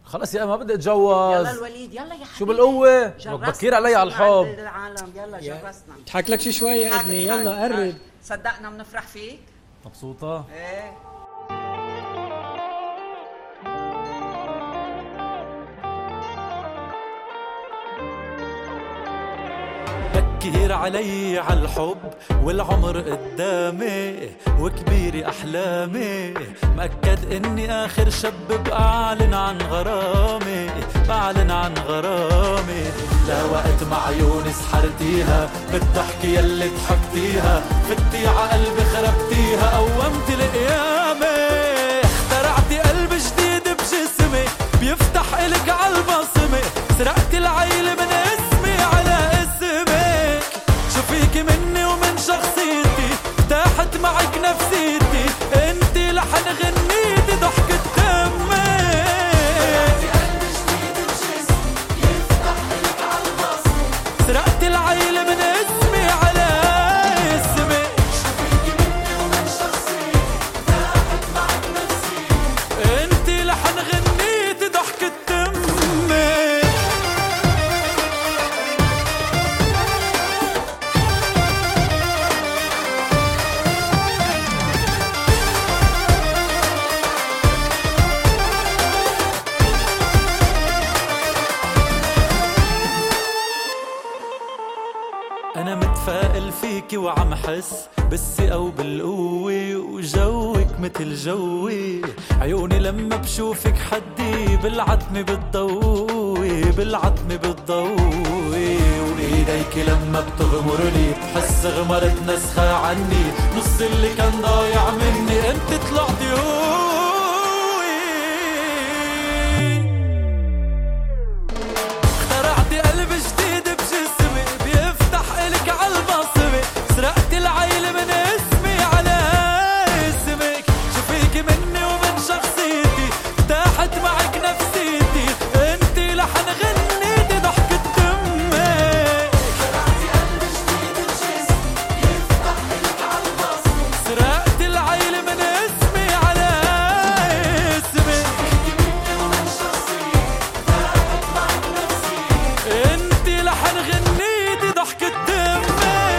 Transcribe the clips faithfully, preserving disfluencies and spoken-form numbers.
خلص يا ما بدي اتجوز. يلا الوليد يلا يا حبيبي. شو بالقوة؟ بكير علي على الحب. العالم يلا جرسنا. اضحك لك شي شوي يا ابني، يلا قرب. صدقنا بنفرح فيك. مبسوطة؟ ايه. بكير علي عالحب والعمر قدامي وكبيري أحلامي، مأكد إني آخر شاب بعلن عن غرامي، بعلن عن غرامي. لا وقت مع عيوني سحرتيها، بالضحكة يلي ضحكتيها، فتي عقلبي خربتيها، قومتي القيامة. اخترعتي قلب جديد بجسمي بيفتح إلك عالبصمة، سرقتي العيلة من اسمي على اسمك. شو فيكي مني ومن شخصيتي ارتاحت معك نفسيتي، انتي لحن غنيتي ضحكة دمي. سرقتي العيلة من اسمي على اسمك. شو فيكي مني ومن شخصيتي ارتاحت معك نفسيتي، انتي لحن غنيتي ضحكة دمي. أنا متفائل فيكي وعم حس بالثقة وبالقوة، وجوك متل جوي. عيوني لما بشوفك حدي بالعتمة بتضوي، بالعتمة بتضوي. وإيديك لما بتغمرني بحس غمرت نسخة عني، نص اللي كان ضايع مني انت طلعتي هوي. اخترعتي قلب جديد بجسمي بيفتح إلك عالبصمة، سرقتي العيلة من اسمي على اسمك. شو فيكي مني ومن شخصيتي ارتاحت معك نفسيتي، انتي لحن غنيتي ضحكة دمك. اخترعتي قلب جديد بجسمي بيفتح إلك عالبصمة، سرقتي العيلة من اسمي على اسمك. شو فيكي مني ومن شخصيتي ارتاحت معك نفسيتي، انتي لحن غنيتي ضحكة دمي.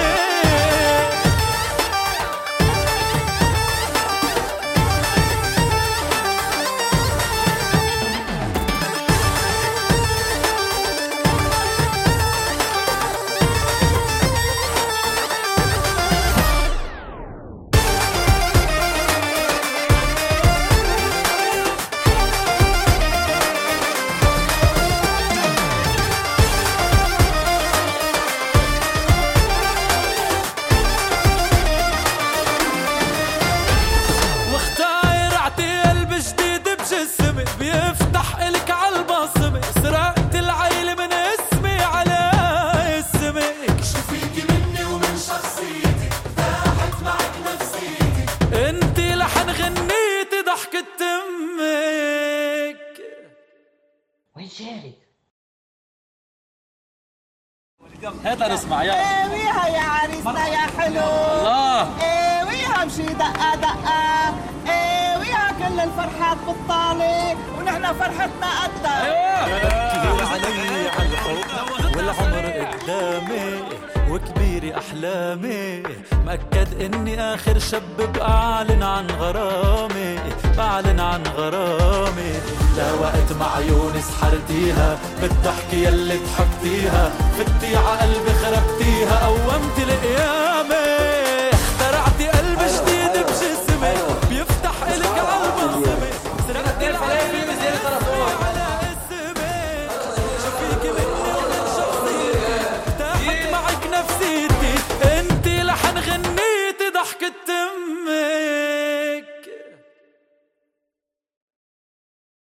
واخترعتي قلب جديد بجسمي بيفتح إلك عالبصمة، سرقتي العيلة من اسمي على اسمك. شو فيكي مني ومن شخصيتي ارتاحت معك نفسيتي، انتي لحن غنيتي ضحكة دمك. وين جاري؟ هات نسمع يا ايويها يا عريسنا يا حلو. الله. ايويها مشي دقة دقة، ايويها كل الفرحات بالطالة ونحن فرحتنا قدها. بكير علي عالحب والعمر قدامي وكبيري أحلامي، مأكد إني آخر شاب بعلن عن غرامي، بعلن عن غرامي. لا وقت مع عيوني سحرتيها، بالضحكة يلي ضحكتيها، فتي عقلبي